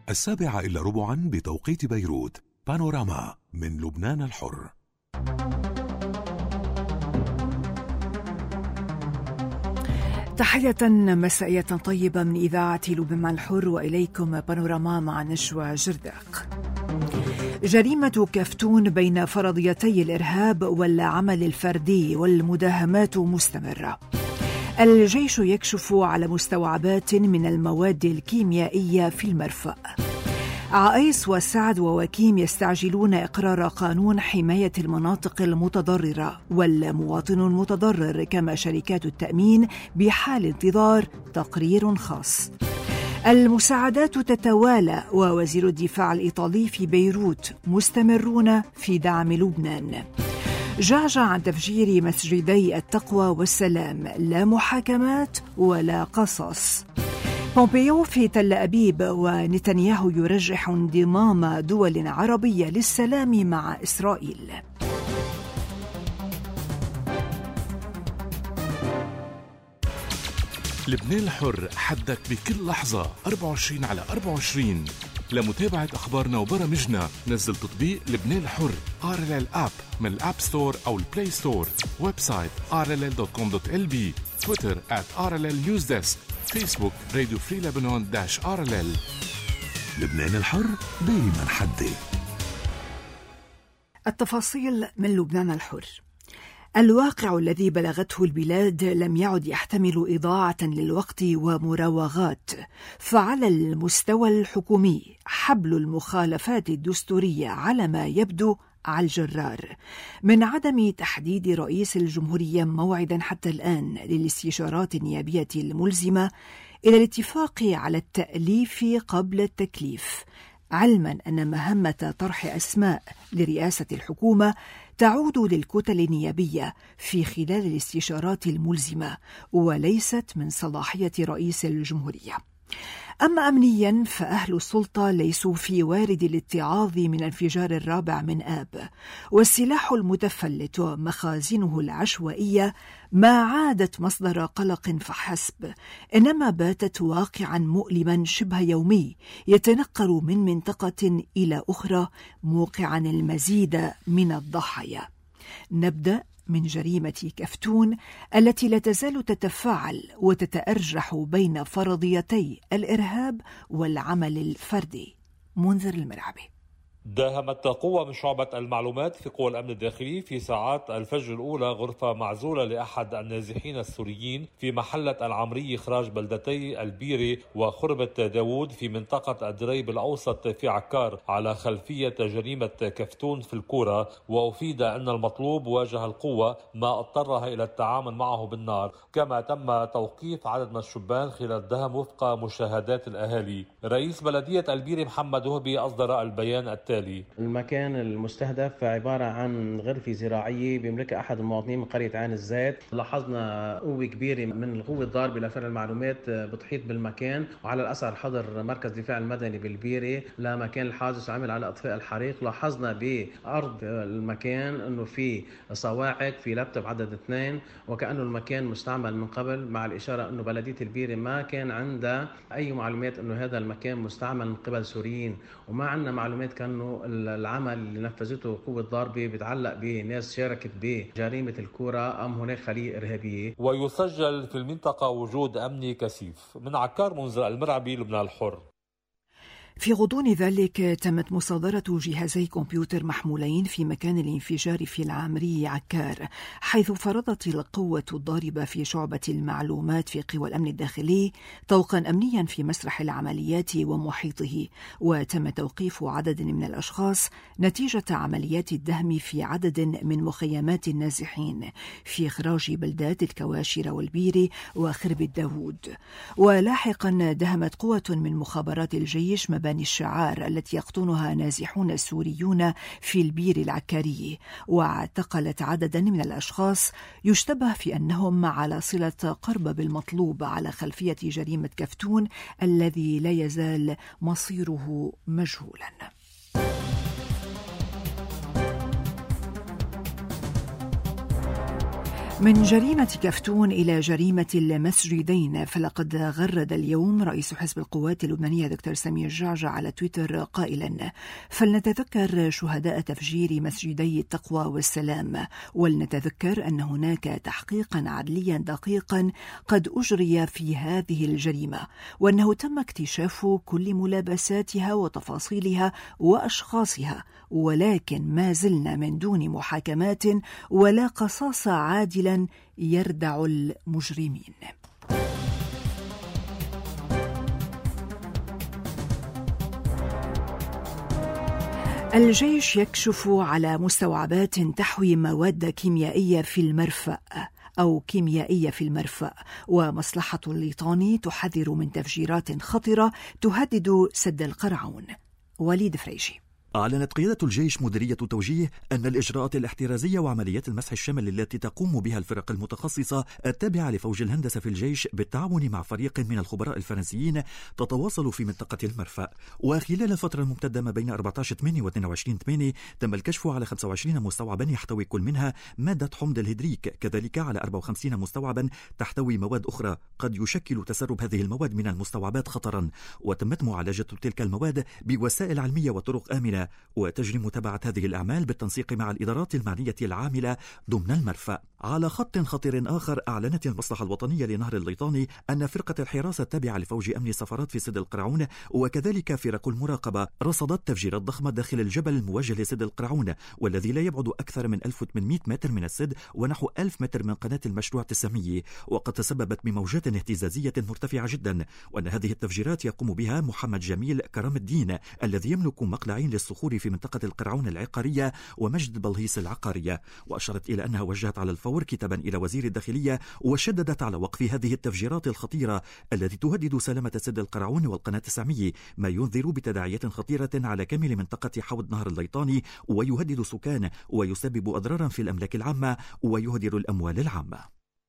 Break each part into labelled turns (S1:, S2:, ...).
S1: 7:15 بتوقيت بيروت. بانوراما من لبنان الحر.
S2: تحية مسائية طيبة من إذاعة لبنان الحر، وإليكم بانوراما مع نشوى جرداق. جريمة كفتون بين فرضيتي الإرهاب والعمل الفردي والمداهمات مستمرة. الجيش يكشف على مستوعبات من المواد الكيميائية في المرفأ. عائس وسعد ووكيم يستعجلون إقرار قانون حماية المناطق المتضررة والمواطن المتضرر، كما شركات التأمين بحال انتظار تقرير خاص. المساعدات تتوالى، ووزير الدفاع الإيطالي في بيروت مستمرون في دعم لبنان. جعجع عن تفجير مسجدي التقوى والسلام، لا محاكمات ولا قصاص. بومبيو في تل أبيب، ونتنياهو يرجح انضمام دول عربية للسلام مع إسرائيل.
S3: لبنان الحر، حدك بكل لحظة 24/24. لمتابعة أخبارنا وبرامجنا نزل تطبيق لبنان الحر RLL App من الأب ستور أو البلاي ستور. ويب سايت rll.com.lb. تويتر @RLL News Desk. فيسبوك راديو فري لبنان -RLL.
S1: لبنان الحر دايما حدي.
S2: التفاصيل من لبنان الحر. الواقع الذي بلغته البلاد لم يعد يحتمل إضاعة للوقت ومراوغات، فعلى المستوى الحكومي حبل المخالفات الدستورية على ما يبدو على الجرار، من عدم تحديد رئيس الجمهورية موعدا حتى الآن للاستشارات النيابية الملزمة إلى الاتفاق على التأليف قبل التكليف، علما أن مهمة طرح أسماء لرئاسة الحكومة تعود للكتل النيابية في خلال الاستشارات الملزمة، وليست من صلاحية رئيس الجمهورية. أما أمنيا فأهل السلطة ليسوا في وارد الاتعاظ من انفجار الرابع من آب، والسلاح المتفلت ومخازنه العشوائية ما عادت مصدر قلق فحسب، إنما باتت واقعا مؤلما شبه يومي يتنقل من منطقة إلى أخرى، موقعا المزيد من الضحايا. نبدأ من جريمة كفتون التي لا تزال تتفاعل وتتأرجح بين فرضيتي الإرهاب والعمل الفردي. منذر المرعبي.
S4: داهمت قوة من شعبة المعلومات في قوى الأمن الداخلي في ساعات الفجر الأولى غرفة معزولة لأحد النازحين السوريين في محلة العمري إخراج بلدتي البيري وخربة داوود في منطقة الدريب الأوسط في عكار، على خلفية جريمة كفتون في الكورة. وأفيد أن المطلوب واجه القوة، ما اضطرها إلى التعامل معه بالنار، كما تم توقيف عدد من الشبان خلال الدهم وفق مشاهدات الأهالي. رئيس بلدية البيري محمد وهبي أصدر البيان التالي:
S5: المكان المستهدف عبارة عن غرفة زراعية بيملكها أحد المواطنين من قرية عين الزيت. لاحظنا قوة كبيرة من القوة الضاربة لفرع المعلومات بتحيط بالمكان، وعلى الأثر حضر مركز دفاع المدني بالبيري لمكان الحادث وعمل على إطفاء الحريق. لاحظنا بأرض المكان أنه في صواعق، في لابتوب عدد 2، وكأنه المكان مستعمل من قبل، مع الإشارة أنه بلدية البيري ما كان عندها أي معلومات أنه هذا المكان مستعمل من قبل سوريين، وما عندنا معلومات كأنه العمل اللي نفذته قوة ضاربة بيتعلق بناس شاركت بجريمة الكورة أم هناك خلية إرهابية.
S4: ويسجل في المنطقة وجود أمني كثيف. من عكار، منذر المرعبي، لبنان الحر.
S2: في غضون ذلك تمت مصادرة جهازي كمبيوتر محمولين في مكان الانفجار في العامري عكار، حيث فرضت القوة الضاربة في شعبة المعلومات في قوى الأمن الداخلي طوقا أمنيا في مسرح العمليات ومحيطه، وتم توقيف عدد من الأشخاص نتيجة عمليات الدهم في عدد من مخيمات النازحين في إخراج بلدات الكواشر والبيري وخرب الداوود. ولاحقا دهمت قوة من مخابرات الجيش مباني الشعار التي يقطنها نازحون سوريون في البير العكاري، واعتقلت عددا من الأشخاص يشتبه في أنهم على صلة قرب بالمطلوب على خلفية جريمة كفتون الذي لا يزال مصيره مجهولا. من جريمة كفتون إلى جريمة المسجدين، فلقد غرد اليوم رئيس حزب القوات اللبنانية دكتور سمير جعجع على تويتر قائلا: فلنتذكر شهداء تفجير مسجدي التقوى والسلام، ولنتذكر أن هناك تحقيقا عدليا دقيقا قد أجري في هذه الجريمة، وأنه تم اكتشاف كل ملابساتها وتفاصيلها وأشخاصها، ولكن ما زلنا من دون محاكمات ولا قصاص عادلا يردع المجرمين. الجيش يكشف على مستوعبات تحوي مواد كيميائية في المرفأ ومصلحة الليطاني تحذر من تفجيرات خطرة تهدد سد القرعون. وليد فريجي.
S6: أعلنت قيادة الجيش مديرية توجيه أن الإجراءات الاحترازية وعمليات المسح الشامل التي تقوم بها الفرق المتخصصة التابعة لفوج الهندسة في الجيش بالتعاون مع فريق من الخبراء الفرنسيين تتواصل في منطقة المرفأ. وخلال الفترة الممتدة ما بين 14/8 و 22/8 تم الكشف على 25 مستوعبا يحتوي كل منها مادة حمض الهيدريك، كذلك على 54 مستوعبا تحتوي مواد أخرى قد يشكل تسرب هذه المواد من المستوعبات خطرا، وتمت معالجة تلك المواد بوسائل علمية وطرق آمنة، وتجري متابعة هذه الأعمال بالتنسيق مع الإدارات المعنية العاملة ضمن المرفأ. على خط خطير آخر، أعلنت المصلحة الوطنية لنهر الليطاني أن فرقة الحراسة التابعة لفوج أمن السفارات في سد القرعون وكذلك فرق المراقبة رصدت تفجيرات ضخمة داخل الجبل الموجه لسد القرعون، والذي لا يبعد أكثر من 1800 متر من السد ونحو 1000 متر من قناة المشروع 900، وقد تسببت بموجات اهتزازية مرتفعة جدا، وأن هذه التفجيرات يقوم بها محمد جميل كرم الدين الذي يملك مقلعين للصخور في منطقة القرعون العقارية ومجد بلهيس العقارية. وأشارت إلى أنها وجهت على الفور كتابا إلى وزير الداخلية وشددت على وقف هذه التفجيرات الخطيرة التي تهدد سلامة سد القرعون والقناة 900، ما ينذر بتداعيات خطيرة على كامل منطقة حوض نهر الليطاني، ويهدد سكان ويسبب أضرارا في الأملاك العامة ويهدر الأموال العامة.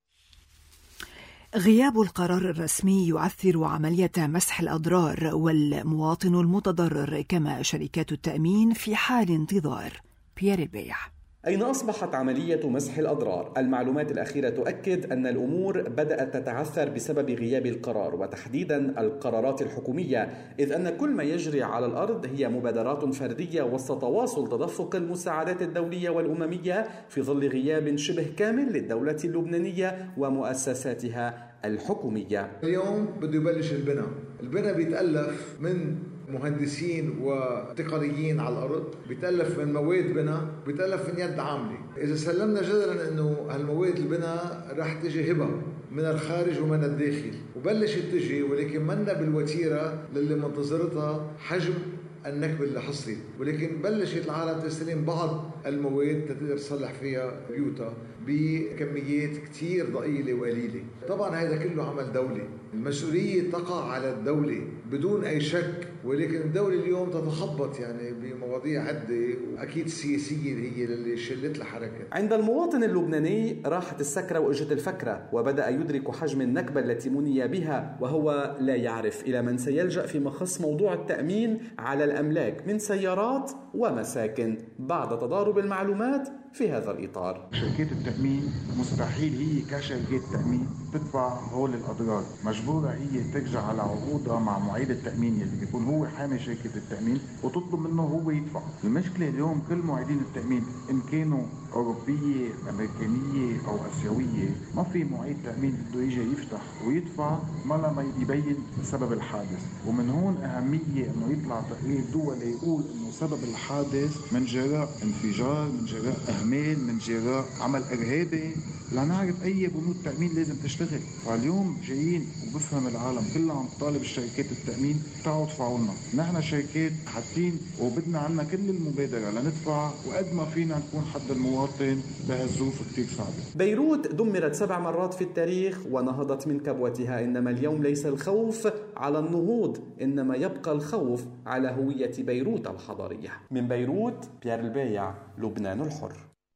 S2: غياب القرار الرسمي يعثر عملية مسح الأضرار، والمواطن المتضرر كما شركات التأمين في حال انتظار. بيير البيع.
S7: أين أصبحت عملية مسح الأضرار؟ المعلومات الأخيرة تؤكد أن الأمور بدأت تتعثر بسبب غياب القرار، وتحديدا القرارات الحكومية، إذ أن كل ما يجري على الأرض هي مبادرات فردية وسط تواصل تدفق المساعدات الدولية والأممية في ظل غياب شبه كامل للدولة اللبنانية ومؤسساتها الحكومية.
S8: اليوم بده يبلش البناء بيتألف من مهندسين وتقنيين على الأرض، بيتألف من مواد بناء، بيتألف من يد عاملة. إذا سلمنا جدلا أنه هالمواد البناء رح تجي هبة من الخارج ومن الداخل، وبلشت تجي، ولكن منا بالوتيرة للي منتظرتها حجم النكبة اللي حصلت، ولكن بلشت العالم تستلم بعض المواد تقدر تصلح فيها بيوتها بكميات كتير ضئيلة وقليلة. طبعا هذا كله عمل دولي، المسؤولية تقع على الدولة بدون أي شك، ولكن الدولة اليوم تتخبط يعني بمواضيع عدة، وأكيد السياسية هي اللي شلت الحركة.
S7: عند المواطن اللبناني راحت السكرة وإجت الفكرة، وبدأ يدرك حجم النكبة التي مني بها، وهو لا يعرف إلى من سيلجأ فيما يخص موضوع التأمين على الأملاك من سيارات ومساكن بعد تضارب المعلومات في هذا الإطار.
S9: شركات التأمين مستحيل هي كشركات تأمين تدفع هول الأضرار، مجبورة هي ترجع على عقودها مع معيد التأمين اللي بيكون هو حامي شركة التأمين وتطلب منه هو يدفع. المشكلة اليوم كل معيدين التأمين إن كانوا أوروبية أمريكانية أو أسيوية، ما في معيد تأمين بده يجي يفتح ويدفع ما يبين سبب الحادث. ومن هون أهمية إنه يطلع تقرير دولي يقول إنه سبب الحادث من جراء انفجار، من جراء إهمال، من جراء عمل إرهابي، لنعرف أي بنود تأمين لازم تشتغل. فاليوم جايين وبفهم العالم كلها عم تطالب شركات التأمين تعالوا ادفعوا لنا، نحن شركات حاطين وبدنا عنا كل المبادرة لندفع، وقد ما فينا نكون حد المواطن بهالظروف كتير صعبة.
S7: بيروت دمرت 7 مرات في التاريخ ونهضت من كبوتها، إنما اليوم ليس الخوف على النهوض، إنما يبقى الخوف على هوية بيروت الحضارية. من بيروت بيير البيع، لبنان الحر.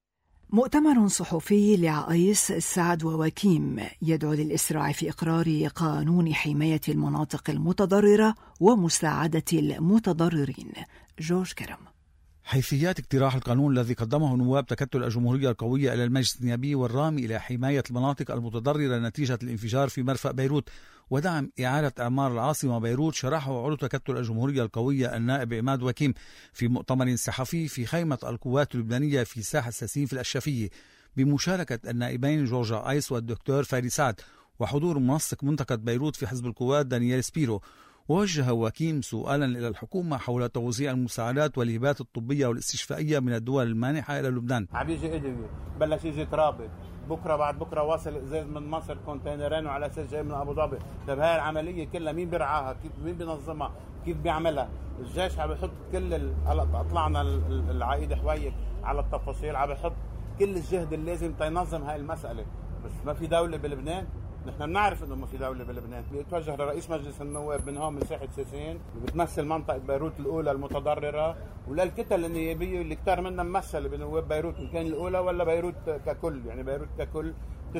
S2: مؤتمر صحفي لعائس سعد ووكيم يدعو للإسراع في إقرار قانون حماية المناطق المتضررة ومساعدة المتضررين. جورج كرم.
S10: حيثيات اقتراح القانون الذي قدمه نواب تكتل الجمهورية القوية إلى المجلس النيابي والرامي إلى حماية المناطق المتضررة نتيجة الانفجار في مرفأ بيروت ودعم إعادة إعمار العاصمة بيروت، شرحه عضو تكتل الجمهورية القوية النائب عماد وكيم في مؤتمر صحفي في خيمة القوات اللبنانية في ساحة ساسين في الأشرفية بمشاركة النائبين جورجا آيس والدكتور فادي سعد وحضور منسق منطقة بيروت في حزب القوات دانيال سبيرو. ووجه وكيم سؤالا إلى الحكومة حول توزيع المساعدات والهبات الطبية والاستشفائية من الدول المانحة إلى لبنان.
S11: عم يجي إدوية بلش يجي ترابط بكره بعد بكره واصل ازاز من مصر كونتينرين وعلى اساس جاي من ابو ظبي. طيب هاي العمليه كلها مين بيرعاها؟ كيف مين بينظمها؟ كيف بيعملها؟ الجيش عم يحط كل طلعنا العقيد حويك على التفاصيل، عم يحط كل الجهد اللازم تينظم هاي المساله. بس ما في دوله بلبنان. نحن بنعرف انه ما في دوله بلبنان. بيتوجه لرئيس مجلس النواب من هون من ساحه ساسين اللي بتمثل منطقه بيروت الاولى المتضرره، وللكتل النيابيه اللي كتار منها ممثله بنواب بيروت ان كان الاولى ولا بيروت ككل. يعني بيروت ككل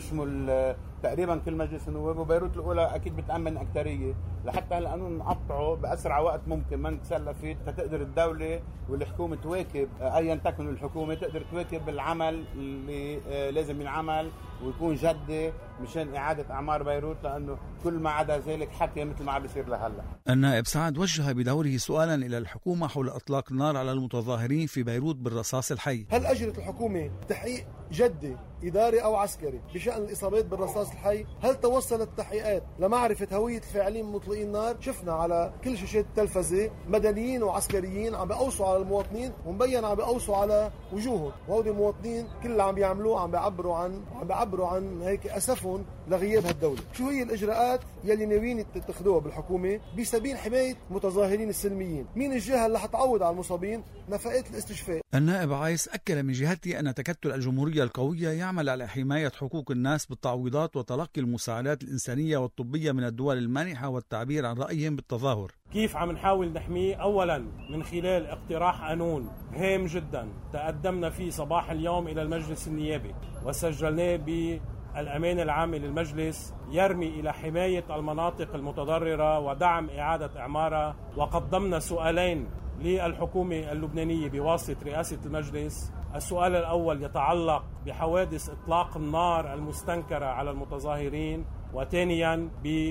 S11: تشمل تقريبا كل مجلس النواب، وبيروت الاولى اكيد بتامن اكثريه لحتى هالقانون نقطعه باسرع وقت ممكن ما نتسلى فيه، تقدر الدوله والحكومه تواكب ايا تكن الحكومه تقدر تواكب العمل اللي لازم ينعمل ويكون جدي مشان اعاده اعمار بيروت، لانه كل ما عدا ذلك حكي مثل ما عم بيصير لهلا.
S10: النائب سعد وجه بدوره سؤالا الى الحكومه حول اطلاق النار على المتظاهرين في بيروت بالرصاص الحي.
S12: هل اجرت الحكومه تحقيق جدي اداري او عسكري بشان الاصابات بالرصاص الحي؟ هل توصلت التحقيقات لمعرفه هويه الفاعلين مطلقين النار؟ شفنا على كل شاشات التلفزه مدنيين وعسكريين عم بيقوصوا على المواطنين ومبين عم بيقوصوا على وجوههم، وهودي المواطنين كل اللي عم بيعملوه عم بيعبروا عن هيك اسفهم لغياب هالدوله. شو هي الاجراءات يلي ناويين تتخذوها بالحكومه بسبيل حمايه المتظاهرين السلميين؟ مين الجهه اللي حتعوض على المصابين نفقات الاستشفاء؟
S10: النائب عايس اكد من جهته ان تكتل الجمهوريه القويه يعمل على حمايه حقوق الناس بالتعويضات وتلقي المساعدات الانسانيه والطبيه من الدول المانحه والتعبير عن رايهم بالتظاهر.
S13: كيف عم نحاول نحميه؟ اولا من خلال اقتراح قانون هام جدا تقدمنا فيه صباح اليوم الى المجلس النيابي وسجلناه بالأمانة العامة للمجلس، يرمي إلى حماية المناطق المتضررة ودعم إعادة إعمارها. وقدمنا سؤالين للحكومة اللبنانية بواسطة رئاسة المجلس. السؤال الأول يتعلق بحوادث إطلاق النار المستنكرة على المتظاهرين، وثانيا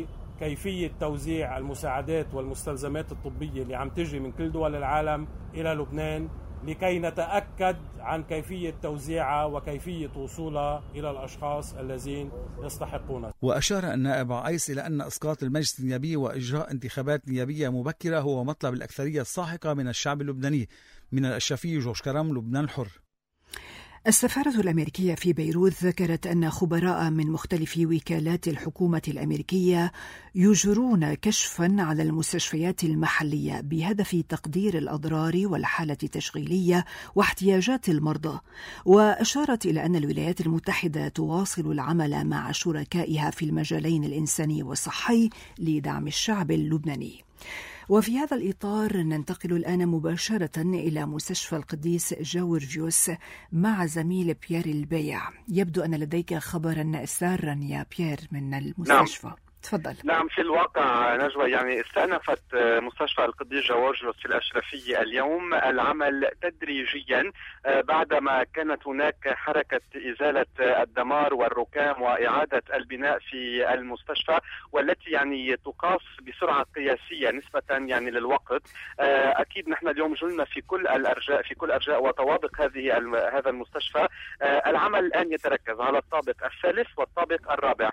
S13: بكيفية توزيع المساعدات والمستلزمات الطبية اللي عم تجي من كل دول العالم إلى لبنان لكي نتأكد عن كيفية توزيعها وكيفية وصولها إلى الأشخاص الذين يستحقونها.
S10: وأشار النائب عايس إلى أن إسقاط المجلس النيابي وإجراء انتخابات نيابية مبكرة هو مطلب الأكثرية الساحقة من الشعب اللبناني. من الأشرفية جورج كرم، لبنان الحر.
S2: السفارة الأمريكية في بيروت ذكرت أن خبراء من مختلف وكالات الحكومة الأمريكية يجرون كشفا على المستشفيات المحلية بهدف تقدير الأضرار والحالة التشغيلية واحتياجات المرضى. وأشارت إلى أن الولايات المتحدة تواصل العمل مع شركائها في المجالين الإنساني والصحي لدعم الشعب اللبناني. وفي هذا الإطار ننتقل الآن مباشرة إلى مستشفى القديس جورجيوس مع زميل بيير البيع. يبدو أن لديك خبرا سارا يا بيير من المستشفى. نعم. تفضل.
S14: نعم، في الواقع نجوى يعني استأنفت مستشفى القديس جورجيوس في الأشرفية اليوم العمل تدريجيا بعدما كانت هناك حركة إزالة الدمار والركام وإعادة البناء في المستشفى، والتي يعني تقاس بسرعة قياسية نسبة يعني للوقت. أكيد نحن اليوم جلنا في كل أرجاء وطوابق هذا المستشفى. العمل الآن يتركز على الطابق الثالث والطابق الرابع.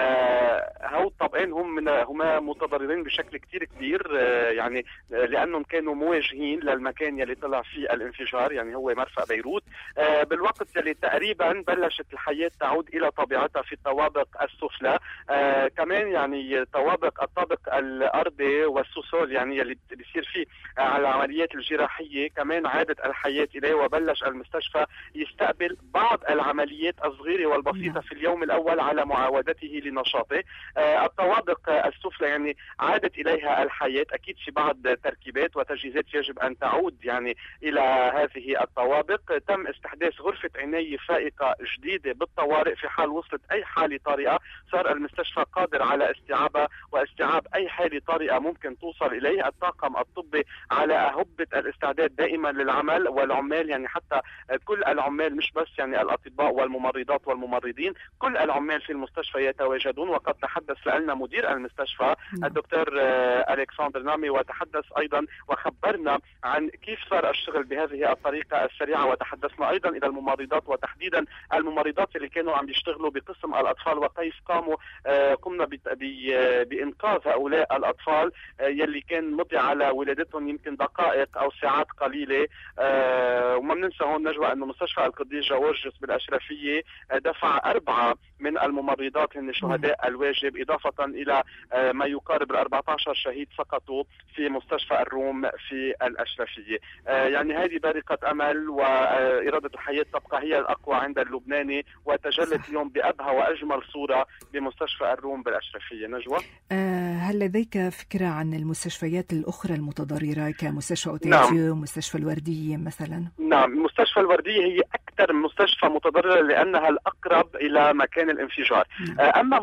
S14: الطابقين هما متضررين بشكل كتير كبير، يعني لأنهم كانوا مواجهين للمكان يلي طلع فيه الانفجار، يعني هو مرفأ بيروت. بالوقت يلي تقريبا بلشت الحياة تعود إلى طبيعتها في الطوابق السفلى. كمان يعني الطابق الأرضي والسوسول يعني يلي بيصير فيه العمليات الجراحية كمان عادت الحياة إليه، وبلش المستشفى يستقبل بعض العمليات الصغيرة والبسيطة في اليوم الأول على معاودته لنشاطه. الطوابق السفلى يعني عادت إليها الحياة، أكيد في بعض تركيبات وتجهيزات يجب أن تعود يعني إلى هذه الطوابق. تم استحداث غرفة عناية فائقة جديدة بالطوارئ في حال وصلت أي حالة طارئة، صار المستشفى قادر على استيعابها واستيعاب أي حالة طارئة ممكن توصل إليه. الطاقم الطبي على أهبة الاستعداد دائما للعمل، والعمال يعني حتى كل العمال مش بس يعني الأطباء والممرضات والممرضين، كل العمال في المستشفى يتواجدون. وقد تحدث لنا مدير المستشفى الدكتور ألكسندر نامي، وتحدث أيضا وخبرنا عن كيف صار الشغل بهذه الطريقة السريعة، وتحدثنا أيضا إلى الممرضات وتحديدا الممرضات اللي كانوا عم يشتغلوا بقسم الأطفال، وكيف قمنا بإنقاذ هؤلاء الأطفال يلي كان مضي على ولادتهم يمكن دقائق أو ساعات قليلة. وما بننسى هون نجوى أنه مستشفى القديس جورجيوس بالأشرفية دفع 4 من الممرضات هن شهداء الواجب، إضافة إلى ما يقارب 14 شهيد سقطوا في مستشفى الروم في الأشرفية. يعني هذه بارقة أمل، وإرادة الحياة تبقى هي الأقوى عند اللبناني، وتجلت اليوم بأبهى وأجمل صورة بمستشفى الروم بالأشرفية. نجوى،
S2: هل لديك فكرة عن المستشفيات الأخرى المتضررة كمستشفى أوتيتيو ومستشفى الوردية مثلا؟
S14: نعم، مستشفى الوردية هي أكثر مستشفى متضررة لأنها الأقرب إلى مكان الانفجار. أما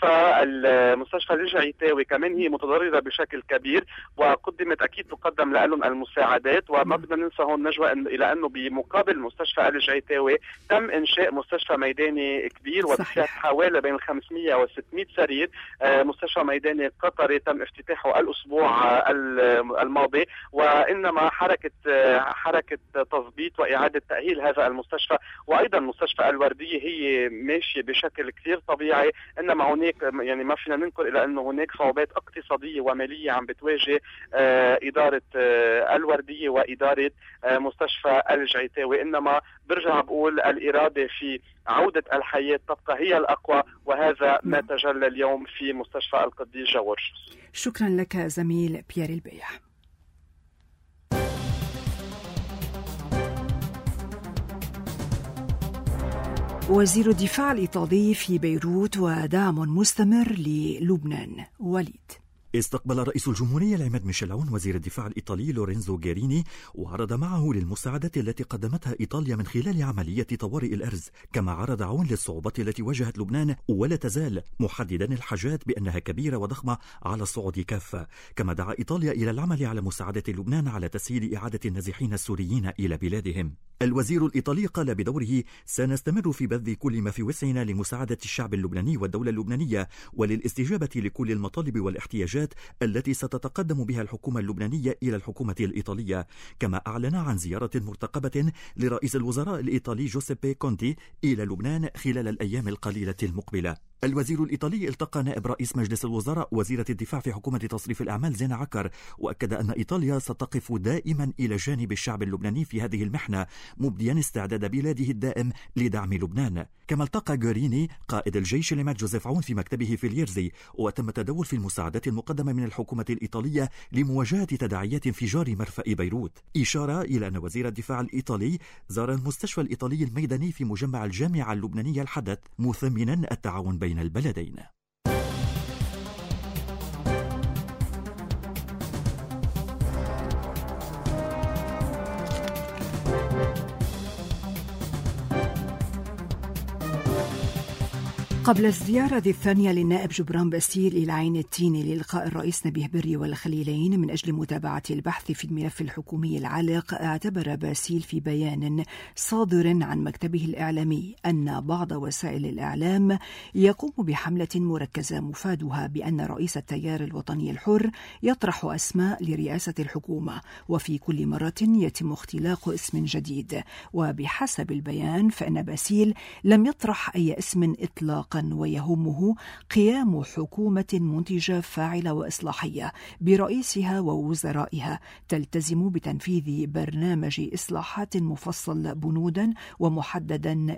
S14: مستشفى الجعيتاوي كمان هي متضررة بشكل كبير، وقدمت أكيد تقدم لهم المساعدات. وما بدنا ننسى هون نجوى إلى أنه بمقابل مستشفى الجعيتاوي تم إنشاء مستشفى ميداني كبير وبسعة حوالي بين 500 و 600 سرير. مستشفى ميداني قطري تم افتتاحه الأسبوع الماضي، وإنما حركة تضبيط وإعادة تأهيل هذا المستشفى. وأيضا مستشفى الوردية هي ماشية بشكل كثير طبيعي، إنما هناك يعني ما فينا ننكر إلى أنه هناك صعوبات اقتصادية ومالية عم بتواجه إدارة الوردية وإدارة مستشفى الجعيتاوي. إنما برجع بقول الإرادة في عودة الحياة تبقى هي الأقوى، وهذا ما تجلى اليوم في مستشفى القديس جورجيوس.
S2: شكرا لك زميل بيير البيع. وزير الدفاع الإيطالي في بيروت ودعم مستمر للبنان. وليد.
S6: استقبل رئيس الجمهورية العماد ميشيل عون وزير الدفاع الإيطالي لورينزو غيريني، وعرض معه للمساعدة التي قدمتها إيطاليا من خلال عملية طوارئ الأرز. كما عرض عون للصعوبات التي واجهت لبنان ولا تزال، محددا الحاجات بأنها كبيرة وضخمة على الصعود كافة. كما دعا إيطاليا إلى العمل على مساعدة لبنان على تسهيل إعادة النازحين السوريين إلى بلادهم. الوزير الإيطالي قال بدوره: سنستمر في بذل كل ما في وسعنا لمساعدة الشعب اللبناني والدولة اللبنانية وللاستجابة لكل المطالب والاحتياجات التي ستتقدم بها الحكومة اللبنانية إلى الحكومة الإيطالية. كما أعلن عن زيارة مرتقبة لرئيس الوزراء الإيطالي جوزيبي كونتي إلى لبنان خلال الأيام القليلة المقبلة. الوزير الإيطالي التقى نائب رئيس مجلس الوزراء وزيرة الدفاع في حكومة تصريف الأعمال زينة عكر، وأكد أن إيطاليا ستقف دائما إلى جانب الشعب اللبناني في هذه المحنة، مبديا استعداد بلاده الدائم لدعم لبنان. كما التقى غوريني قائد الجيش العماد جوزيف عون في مكتبه في اليرزي، وتم التداول في المساعدات المقدمة من الحكومة الإيطالية لمواجهة تداعيات انفجار مرفأ بيروت. إشارة إلى أن وزير الدفاع الإيطالي زار المستشفى الإيطالي الميداني في مجمع الجامعة اللبنانية الحدث، مثمنا التعاون بين البلدين.
S2: قبل الزيارة الثانية للنائب جبران باسيل إلى عين التين للقاء الرئيس نبيه بري والخليلين من أجل متابعة البحث في الملف الحكومي العالق، اعتبر باسيل في بيان صادر عن مكتبه الإعلامي أن بعض وسائل الإعلام يقوم بحملة مركزة مفادها بأن رئيس التيار الوطني الحر يطرح أسماء لرئاسة الحكومة، وفي كل مرة يتم اختلاق اسم جديد. وبحسب البيان فإن باسيل لم يطرح أي اسم إطلاقا، ويهمه قيام حكومة منتجة فاعلة وإصلاحية برئيسها ووزرائها تلتزم بتنفيذ برنامج إصلاحات مفصل بنودا ومحدد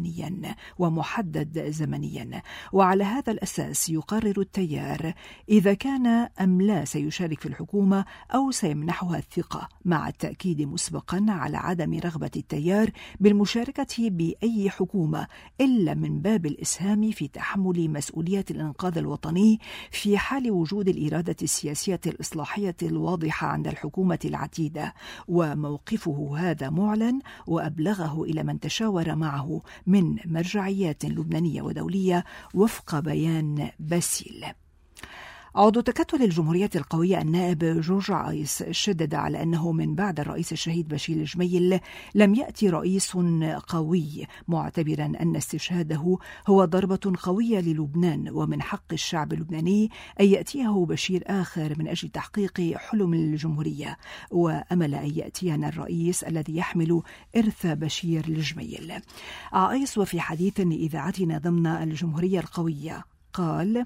S2: زمنيا. وعلى هذا الأساس يقرر التيار إذا كان أم لا سيشارك في الحكومة أو سيمنحها الثقة، مع التأكيد مسبقا على عدم رغبة التيار بالمشاركة بأي حكومة إلا من باب الإسهام العام في تحمل مسؤولية الإنقاذ الوطني في حال وجود الإرادة السياسية الإصلاحية الواضحة عند الحكومة العتيدة، وموقفه هذا معلن وأبلغه إلى من تشاور معه من مرجعيات لبنانية ودولية وفق بيان باسيل. عضو تكتل الجمهورية القوية النائب جورج عايس شدد على أنه من بعد الرئيس الشهيد بشير الجميل لم يأتي رئيس قوي، معتبرا أن استشهاده هو ضربة قوية للبنان، ومن حق الشعب اللبناني أن يأتيه بشير آخر من أجل تحقيق حلم الجمهورية، وأمل أن يأتينا الرئيس الذي يحمل إرث بشير الجميل. عايس وفي حديث لإذاعتنا ضمن الجمهورية القوية قال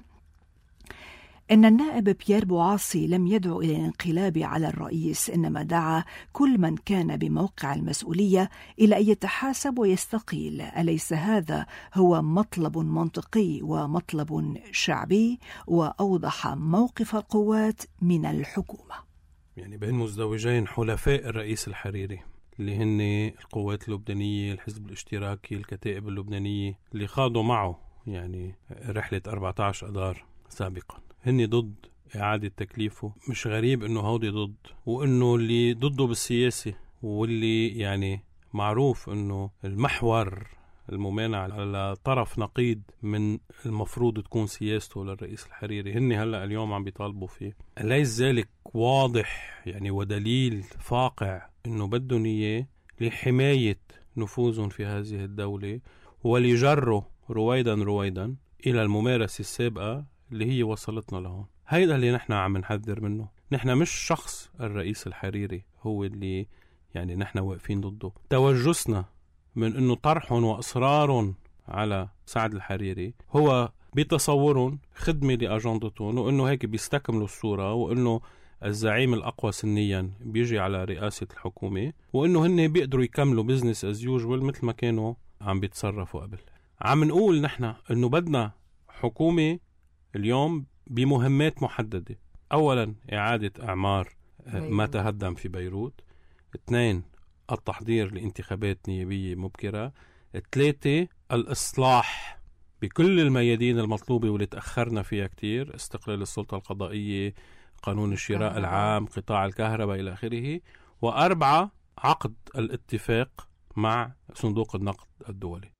S2: إن النائب بيير بوعاصي لم يدعو إلى الانقلاب على الرئيس، إنما دعا كل من كان بموقع المسؤولية إلى أن يتحاسب ويستقيل. أليس هذا هو مطلب منطقي ومطلب شعبي؟ وأوضح موقف القوات من الحكومة.
S15: يعني بين مزدوجين حلفاء الرئيس الحريري اللي هن القوات اللبنانية، الحزب الاشتراكي، الكتائب اللبنانية اللي خاضوا معه يعني رحلة 14 أذار سابقا، هني ضد إعادة تكليفه. مش غريب إنه هودي ضد، وإنه اللي ضده بالسياسة واللي يعني معروف إنه المحور الممانع على طرف نقيض من المفروض تكون سياسته للرئيس الحريري، هني هلأ اليوم عم بيطالبوا فيه. أليس ذلك واضح يعني ودليل فاقع إنه بدهم إياه لحماية نفوذهم في هذه الدولة وليجروا رويدا إلى الممارسة السابقة اللي هي وصلتنا لهون. هيدا اللي نحن عم نحذر منه. نحن مش شخص الرئيس الحريري هو اللي يعني نحن واقفين ضده. توجسنا من انه طرحهم واصرارهم على سعد الحريري هو بتصورهم خدمة لأجندتهم، وانه هيك بيستكملوا الصورة، وانه الزعيم الأقوى سنيا بيجي على رئاسة الحكومة، وانه هن بيقدروا يكملوا بزنس از يوجوال مثل ما كانوا عم بيتصرفوا قبل. عم نقول نحن انه بدنا حكومة اليوم بمهمات محددة. أولا إعادة أعمار ما تهدم في بيروت. 2 التحضير لانتخابات نيابية مبكرة. 3 الإصلاح بكل الميادين المطلوبة واللي تأخرنا فيها كتير، استقلال السلطة القضائية، قانون الشراء العام، قطاع الكهرباء إلى آخره. 4 عقد الاتفاق مع صندوق النقد الدولي.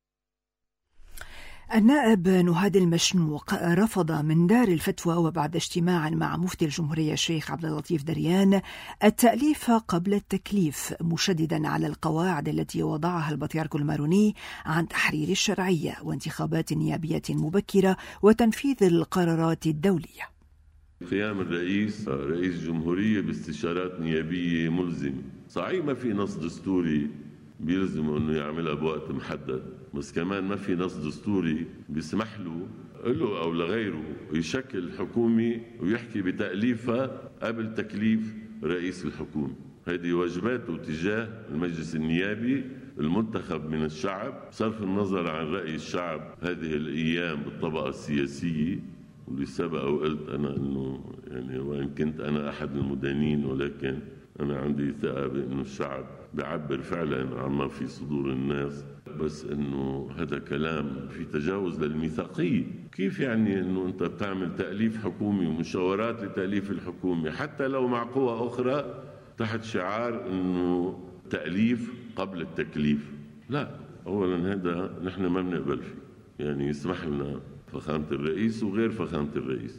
S2: النائب نهاد المشنوق رفض من دار الفتوى وبعد اجتماع مع مفتي الجمهورية الشيخ عبد اللطيف دريان التأليف قبل التكليف، مشددا على القواعد التي وضعها البطريرك الماروني عن تحرير الشرعية وانتخابات نيابية مبكرة وتنفيذ القرارات الدولية.
S16: قيام الرئيس رئيس جمهورية باستشارات نيابية ملزمة، صحيح ما في نص دستوري بيلزمه انه يعملها بوقت محدد، بس كمان ما في نص دستوري بيسمح له او لغيره يشكل حكومة ويحكي بتأليفها قبل تكليف رئيس الحكومة. هذه واجباته تجاه المجلس النيابي المنتخب من الشعب، صرف النظر عن رأي الشعب هذه الأيام بالطبقة السياسية. واللي سبق وقلت أنا أنه يعني وإن كنت أنا أحد المدانين، ولكن أنا عندي ثقة بأنه الشعب بيعبر فعلا عما في صدور الناس، بس أنه هذا كلام في تجاوز للميثاقية. كيف يعني أنه أنت بتعمل تأليف حكومي ومشاورات لتأليف الحكومة حتى لو مع قوى أخرى تحت شعار أنه تأليف قبل التكليف؟ لا، أولا هذا نحن ما بنقبل فيه، يعني يسمح لنا فخامة الرئيس وغير فخامة الرئيس.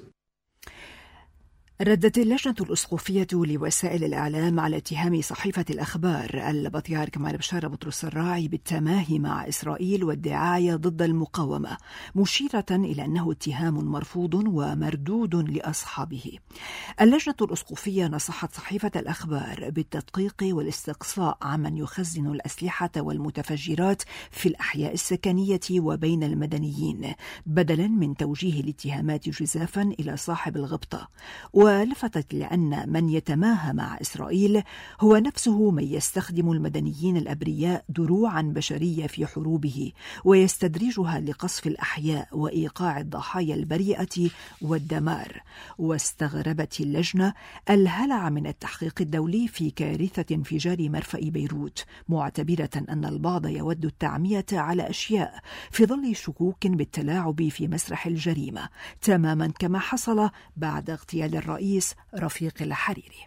S2: ردت اللجنة الأسقفية لوسائل الإعلام على اتهام صحيفة الأخبار البطريرك مار بشارة بطرس الراعي بالتماهي مع إسرائيل والدعاية ضد المقاومة، مشيرة إلى أنه اتهام مرفوض ومردود لأصحابه. اللجنة الأسقفية نصحت صحيفة الأخبار بالتدقيق والاستقصاء عمن يخزن الأسلحة والمتفجرات في الأحياء السكنية وبين المدنيين، بدلا من توجيه الاتهامات جزافا إلى صاحب الغبطة. ولفتت لأن من يتماهى مع إسرائيل هو نفسه من يستخدم المدنيين الأبرياء دروعا بشرية في حروبه ويستدرجها لقصف الأحياء وإيقاع الضحايا البريئة والدمار. واستغربت اللجنة الهلع من التحقيق الدولي في كارثة انفجار مرفأ بيروت، معتبرة أن البعض يود التعمية على أشياء في ظل شكوك بالتلاعب في مسرح الجريمة، تماما كما حصل بعد اغتيال الرئيس رفيق الحريري.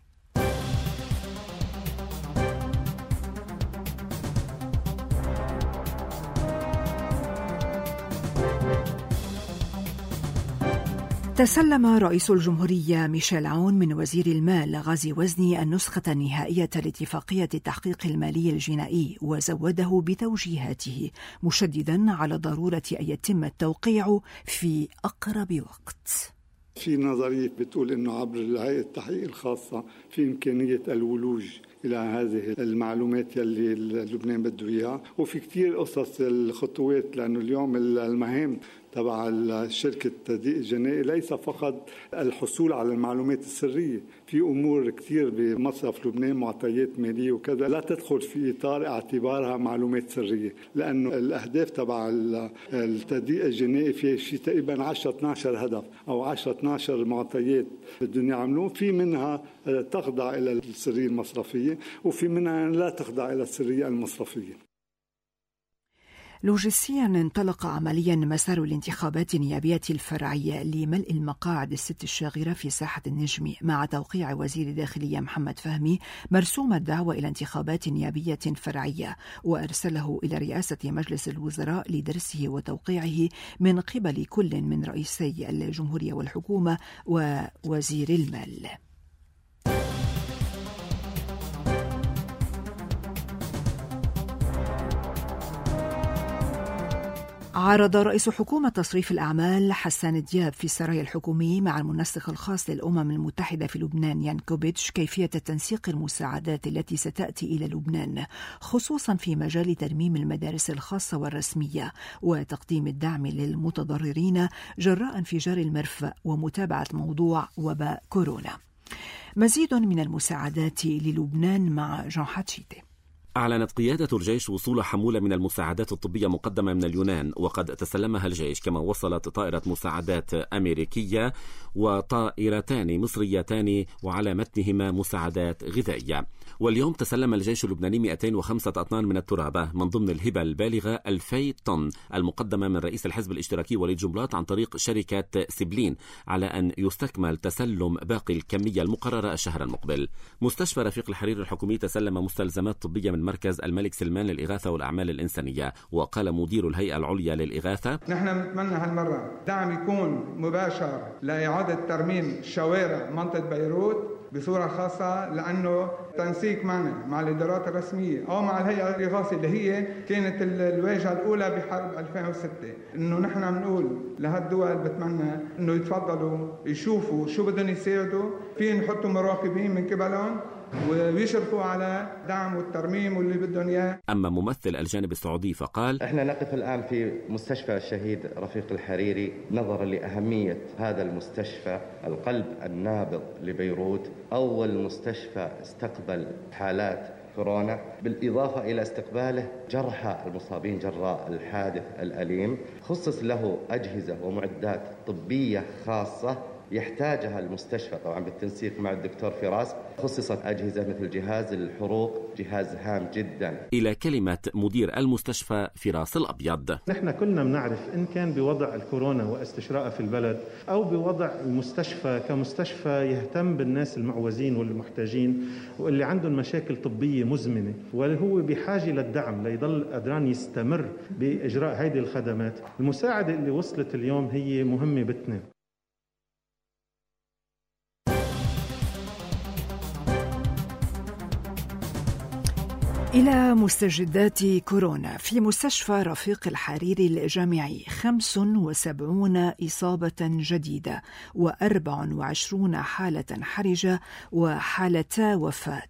S2: تسلم رئيس الجمهورية ميشيل عون من وزير المال غازي وزني النسخة النهائية لاتفاقية التحقيق المالي الجنائي وزوده بتوجيهاته، مشددا على ضرورة أن يتم التوقيع في أقرب وقت.
S17: في نظرية بتقول أنه عبر هيئة التحقيق الخاصة في إمكانية الولوج إلى هذه المعلومات يلي لبنان بده إياها، وفي كتير قصص الخطوات، لأنه اليوم المهام تبع شركة التدقيق الجنائي ليس فقط الحصول على المعلومات السرية، في أمور كتير بمصرف لبنان معطيات مالية وكذا لا تدخل في إطار اعتبارها معلومات سرية، لأنه الأهداف تبع التدقيق الجنائي في شيء تقريبا 10-12 هدف أو 10-12 معطيات بدهم يعملون، في منها تخضع إلى السرية المصرفية وفي منها لا تخضع إلى السرية المصرفية.
S2: لوجستيا انطلق عمليا مسار الانتخابات النيابية الفرعية لملء المقاعد الست الشاغرة في ساحة النجم، مع توقيع وزير الداخلية محمد فهمي مرسوم الدعوة إلى انتخابات نيابية فرعية، وأرسله إلى رئاسة مجلس الوزراء لدرسه وتوقيعه من قبل كل من رئيسي الجمهورية والحكومة ووزير المال. عرض رئيس حكومة تصريف الأعمال حسان دياب في السراي الحكومي مع المنسق الخاص للأمم المتحدة في لبنان يانكوبيتش كيفية تنسيق المساعدات التي ستأتي إلى لبنان، خصوصا في مجال ترميم المدارس الخاصة والرسمية وتقديم الدعم للمتضررين جراء انفجار المرفأ ومتابعة موضوع وباء كورونا. مزيد من المساعدات للبنان مع جان حاتشيتي.
S18: أعلنت قيادة الجيش وصول حمولة من المساعدات الطبية مقدمة من اليونان، وقد تسلمها الجيش، كما وصلت طائرة مساعدات أمريكية وطائرتان مصريتان وعلى متنهما مساعدات غذائية. واليوم تسلم الجيش اللبناني 205 أطنان من الترابة من ضمن الهبة البالغة 2000 طن المقدمة من رئيس الحزب الاشتراكي وليد جنبلاط عن طريق شركة سبلين، على أن يستكمل تسلم باقي الكمية المقررة الشهر المقبل. مستشفى رفيق الحريري الحكومي تسلم مستلزمات طبية من مركز الملك سلمان للإغاثة والأعمال الإنسانية، وقال مدير الهيئة العليا للإغاثة:
S19: نحن نتمنى هالمرة دعم يكون مباشر لإعادة ترميم شوارع منطقة بيروت بصورة خاصة، لأنه تنسيق معنا مع الإدارات الرسمية أو مع الهيئة الإغاثية اللي هي كانت الواجهة الأولى بحرب 2006، إنه نحن بنقول لهالدول بتمنى إنه يتفضلوا يشوفوا شو بدهم يساعدوا فيه، نحطوا مراقبين من قبلهم ويشرفوا على دعم والترميم واللي بدهم اياه. اما
S18: ممثل الجانب السعودي فقال:
S20: احنا نقف الان في مستشفى الشهيد رفيق الحريري نظرا لاهميه هذا المستشفى، القلب النابض لبيروت، اول مستشفى استقبل حالات كورونا، بالإضافة إلى استقباله جرحى المصابين جراء الحادث الأليم. خصص له أجهزة ومعدات طبية خاصة يحتاجها المستشفى طبعا بالتنسيق مع الدكتور فراس. خصصت أجهزة مثل جهاز الحروق، جهاز هام جدا.
S18: إلى كلمة مدير المستشفى فراس الأبيض:
S21: نحن كلنا بنعرف إن كان بوضع الكورونا واستشراء في البلد أو بوضع المستشفى كمستشفى يهتم بالناس المعوزين والمحتاجين واللي عندهم مشاكل طبية مزمنة، وهو بحاجة للدعم ليضل قدران يستمر بإجراء هذه الخدمات. المساعدة اللي وصلت اليوم هي مهمة بتنا.
S2: إلى مستجدات كورونا. في مستشفى رفيق الحريري الجامعي 75 إصابة جديدة و24 حالة حرجة وحالتا وفاة.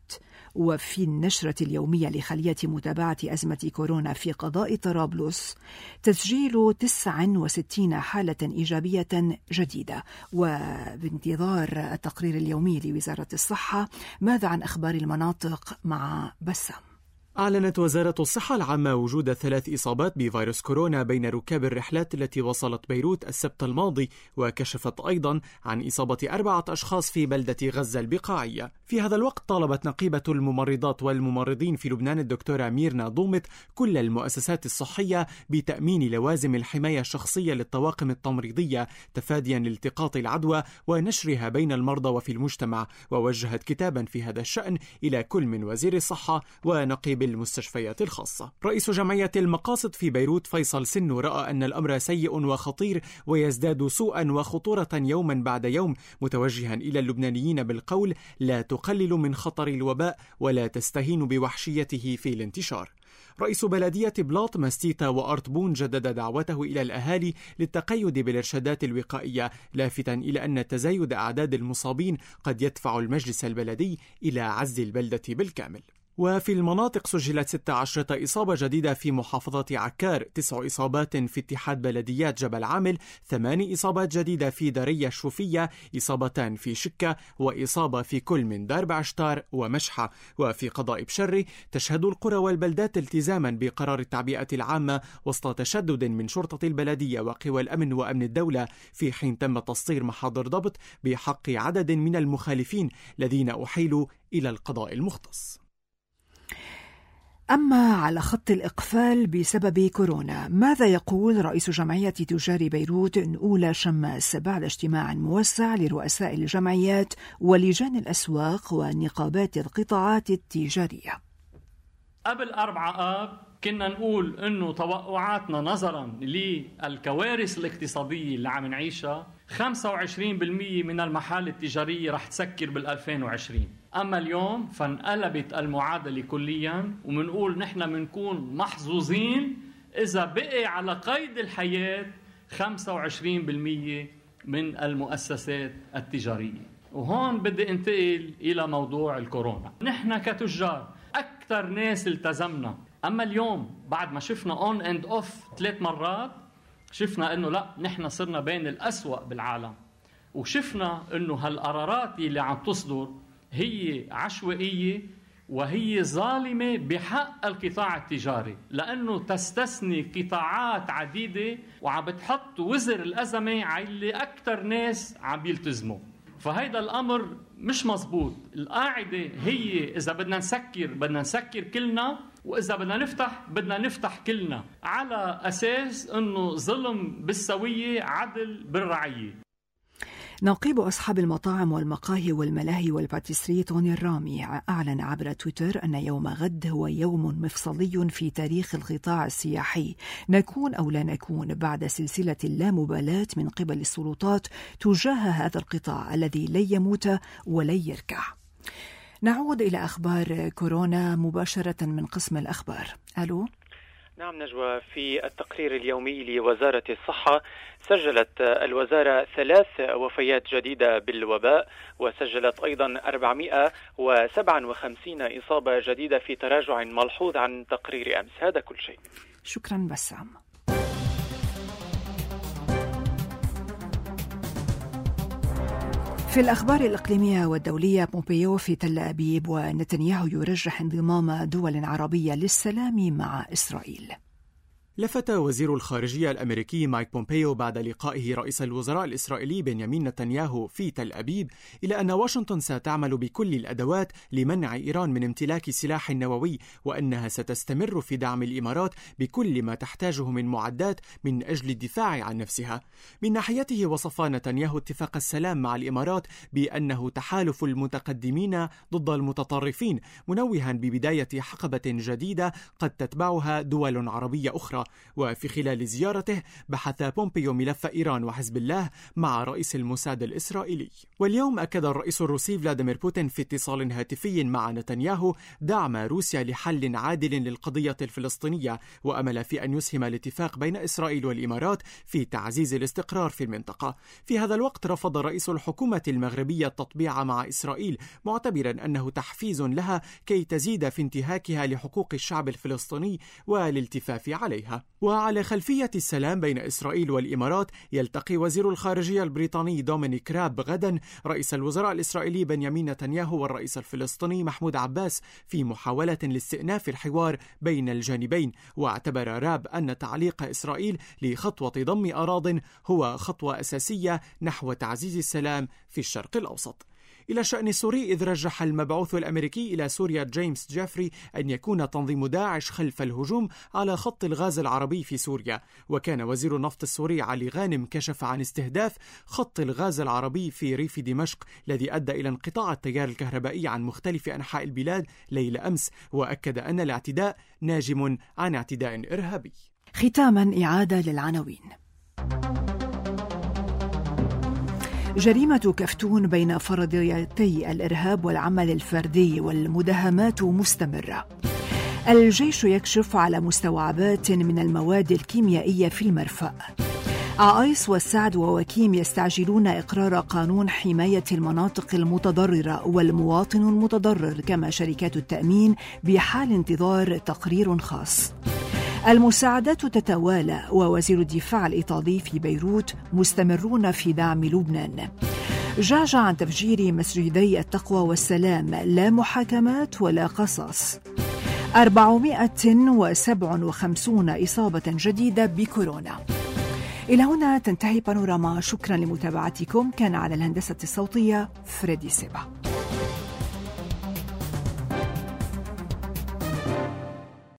S2: وفي النشرة اليومية لخلية متابعة أزمة كورونا في قضاء طرابلس تسجيل 69 حالة إيجابية جديدة. وبانتظار التقرير اليومي لوزارة الصحة، ماذا عن أخبار المناطق مع بسام؟
S3: أعلنت وزارة الصحة العامة وجود 3 إصابات بفيروس كورونا بين ركاب الرحلات التي وصلت بيروت السبت الماضي، وكشفت أيضا عن إصابة 4 أشخاص في بلدة غزة البقاعية. في هذا الوقت طالبت نقيبة الممرضات والممرضين في لبنان الدكتورة ميرنا ضومت كل المؤسسات الصحية بتأمين لوازم الحماية الشخصية للطواقم التمريضية تفاديا لالتقاط العدوى ونشرها بين المرضى وفي المجتمع، ووجهت كتابا في هذا الشأن إلى كل من وزير الصحة ونقيب المستشفيات الخاصة. رئيس جمعية المقاصد في بيروت فيصل سنو رأى أن الأمر سيء وخطير ويزداد سوءا وخطورة يوما بعد يوم، متوجها إلى اللبنانيين بالقول: لا تقللوا من خطر الوباء ولا تستهينوا بوحشيته في الانتشار. رئيس بلدية بلاط مستيتا وأرتبون جدد دعوته إلى الأهالي للتقيد بالإرشادات الوقائية، لافتا إلى أن تزايد أعداد المصابين قد يدفع المجلس البلدي إلى عزل البلدة بالكامل. وفي المناطق سجلت 16 إصابة جديدة في محافظة عكار، 9 إصابات في اتحاد بلديات جبل عامل، 8 إصابات جديدة في درية الشوفية، إصابتان في شكة، وإصابة في كل من دار بعشتار ومشحة. وفي قضاء بشري تشهد القرى والبلدات التزاما بقرار التعبئة العامة وسط تشدد من شرطة البلدية وقوى الأمن وأمن الدولة، في حين تم تسطير محاضر ضبط بحق عدد من المخالفين الذين أحيلوا إلى القضاء المختص.
S2: أما على خط الإقفال بسبب كورونا، ماذا يقول رئيس جمعية تجار بيروت نقولة شماس بعد اجتماع موسع لرؤساء الجمعيات ولجان الأسواق ونقابات القطاعات التجارية؟
S22: قبل 4 آب كنا نقول إنه توقعاتنا نظرا للكوارث الاقتصادية اللي عم نعيشها 25% من المحال التجارية رح تسكر بال2020. أما اليوم فانقلبت المعادلة كليا، ومنقول نحن منكون محظوظين إذا بقي على قيد الحياة 25% من المؤسسات التجارية. وهون بدي انتقل إلى موضوع الكورونا. نحن كتجار أكثر ناس التزمنا، أما اليوم بعد ما شفنا on and off 3 مرات شفنا إنه لا، نحن صرنا بين الأسوأ بالعالم، وشفنا إنه هالقرارات اللي عم تصدر هي عشوائية وهي ظالمة بحق القطاع التجاري، لأنه تستثني قطاعات عديدة وعم بتحط وزر الأزمة على اللي أكثر ناس عم يلتزموا. فهيدا الأمر مش مزبوط. القاعدة هي إذا بدنا نسكر كلنا، وإذا بدنا نفتح كلنا، على أساس أنه ظلم بالسوية عدل بالرعية.
S2: نقيب أصحاب المطاعم والمقاهي والملاهي والباتيسري توني الرامي أعلن عبر تويتر أن يوم غد هو يوم مفصلي في تاريخ القطاع السياحي، نكون أو لا نكون بعد سلسلة اللامبالاة من قبل السلطات تجاه هذا القطاع الذي لن يموت ولن يركع. نعود إلى أخبار كورونا مباشرة من قسم الأخبار. ألو.
S23: نعم نجوى، في التقرير اليومي لوزارة الصحة سجلت الوزارة 3 وفيات جديدة بالوباء، وسجلت أيضا 457 إصابة جديدة في تراجع ملحوظ عن تقرير أمس. هذا كل شيء.
S2: شكرا بسام. في الأخبار الإقليمية والدولية، بومبيو في تل أبيب ونتنياهو يرجح انضمام دول عربية للسلام مع إسرائيل.
S3: لفت وزير الخارجية الأمريكي مايك بومبيو بعد لقائه رئيس الوزراء الإسرائيلي بنيامين نتنياهو في تل أبيب إلى أن واشنطن ستعمل بكل الأدوات لمنع إيران من امتلاك سلاح نووي، وأنها ستستمر في دعم الإمارات بكل ما تحتاجه من معدات من أجل الدفاع عن نفسها. من ناحيته وصف نتنياهو اتفاق السلام مع الإمارات بأنه تحالف المتقدمين ضد المتطرفين، منوها ببداية حقبة جديدة قد تتبعها دول عربية أخرى. وفي خلال زيارته بحث بومبيو ملف إيران وحزب الله مع رئيس الموساد الإسرائيلي. واليوم أكد الرئيس الروسي فلاديمير بوتين في اتصال هاتفي مع نتنياهو دعم روسيا لحل عادل للقضية الفلسطينية، وأمل في أن يسهم الاتفاق بين إسرائيل والإمارات في تعزيز الاستقرار في المنطقة. في هذا الوقت رفض رئيس الحكومة المغربية التطبيع مع إسرائيل، معتبرا أنه تحفيز لها كي تزيد في انتهاكها لحقوق الشعب الفلسطيني والالتفاف عليها. وعلى خلفية السلام بين إسرائيل والإمارات، يلتقي وزير الخارجية البريطاني دومينيك راب غدا رئيس الوزراء الإسرائيلي بنيامين نتنياهو والرئيس الفلسطيني محمود عباس في محاولة لاستئناف الحوار بين الجانبين. واعتبر راب أن تعليق إسرائيل لخطوة ضم أراضٍ هو خطوة أساسية نحو تعزيز السلام في الشرق الأوسط. إلى شأن سوري، إذ رجح المبعوث الأمريكي إلى سوريا جيمس جيفري أن يكون تنظيم داعش خلف الهجوم على خط الغاز العربي في سوريا. وكان وزير النفط السوري علي غانم كشف عن استهداف خط الغاز العربي في ريف دمشق، الذي أدى إلى انقطاع التيار الكهربائي عن مختلف أنحاء البلاد ليل أمس، وأكد أن الاعتداء ناجم عن اعتداء إرهابي.
S2: ختاما إعادة للعناوين. جريمة كفتون بين فرضيتي الإرهاب والعمل الفردي والمداهمات مستمرة. الجيش يكشف على مستوعبات من المواد الكيميائية في المرفأ. عائس والسعد ووكيم يستعجلون إقرار قانون حماية المناطق المتضررة والمواطن المتضرر، كما شركات التأمين بحال انتظار تقرير خاص. المساعدات تتوالى، ووزير الدفاع الإيطالي في بيروت مستمرون في دعم لبنان. جعجع عن تفجير مسجدي التقوى والسلام، لا محاكمات ولا قصاص. 457 إصابة جديدة بكورونا. إلى هنا تنتهي بانوراما. شكرا لمتابعتكم. كان على الهندسة الصوتية فريدي سيبا.